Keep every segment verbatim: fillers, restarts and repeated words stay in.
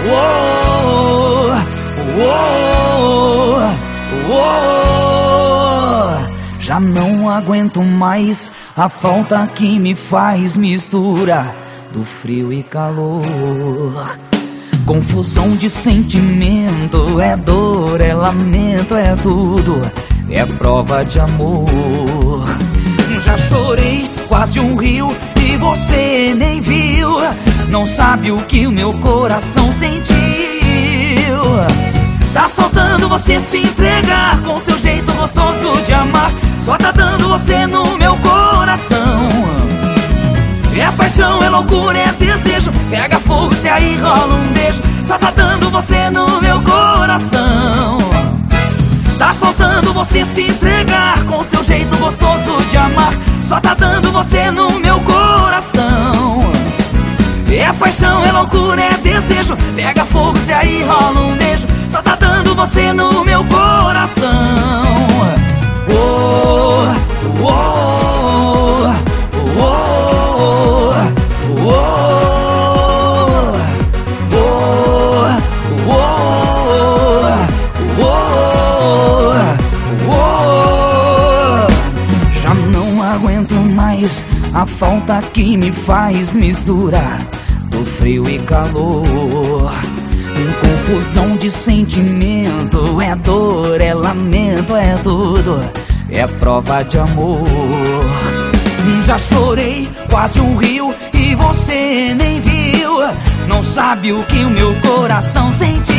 Oh, oh, oh. Já não aguento mais a falta que me faz mistura do frio e calor. Confusão de sentimento, é dor, é lamento, é tudo, é prova de amor. Já chorei quase um rio e você nem viu. Não sabe o que o meu coração sentiu. Tá faltando você se entregar com seu jeito gostoso de amar. Só tá dando você no meu coração. É paixão, é loucura, é desejo. Pega fogo se aí rola um beijo. Só tá dando você no meu coração. Tá faltando você se entregar com seu jeito gostoso de amar. Só tá dando você no meu coração. É paixão, é loucura, é desejo. Pega fogo se aí rola um beijo. Só tá dando você no meu coração. Oh, oh, oh, oh, oh, oh, oh. Já não aguento mais a falta que me faz misturar do frio e calor. Confusão de sentimento, é dor, é lamento, é tudo, é prova de amor. Já chorei quase um rio e você nem viu. Não sabe o que o meu coração sentiu.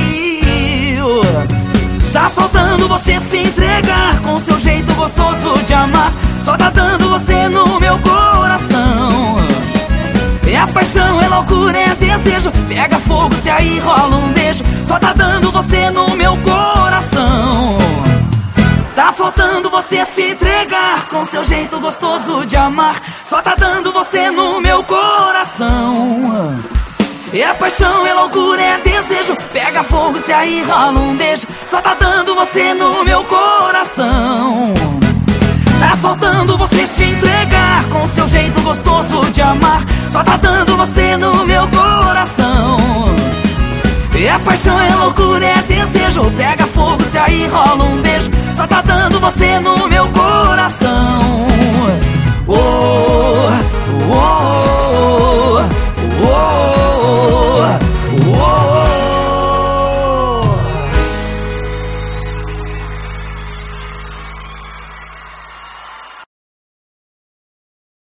Tá faltando você se entregar com seu jeito gostoso de amar. Só tá dando você no meu coração. É paixão, é loucura, é desejo. Pega fogo se aí rola um beijo. Só tá dando você no meu coração. Tá faltando você se entregar com seu jeito gostoso de amar. Só tá dando você no meu coração. É paixão, é loucura, é desejo. Pega fogo se aí rola um beijo. Só tá dando você no meu coração. Tá faltando você se entregar com seu jeito gostoso de amar. Só tá dando você no meu coração. É paixão, é loucura, é desejo. Pega fogo se aí rola um beijo. Só tá dando você no meu coração. Oh,